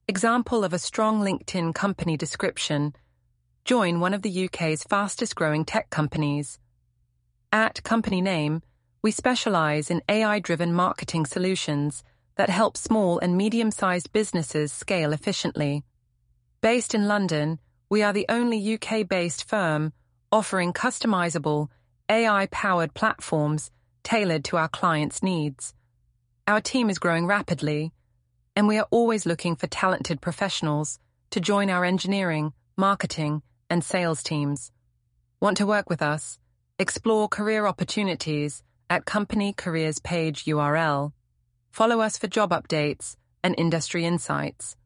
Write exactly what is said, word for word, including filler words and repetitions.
Example of a strong LinkedIn company description. Join one of the U K's fastest-growing tech companies. At company name, we specialize in A I-driven marketing solutions that help small and medium-sized businesses scale efficiently. Based in London, we are the only U K-based firm offering customizable, A I-powered platforms tailored to our clients' needs. Our team is growing rapidly, and we are always looking for talented professionals to join our engineering, marketing, and sales teams. Want to work with us? Explore career opportunities at company careers page U R L. Follow us for job updates and industry insights.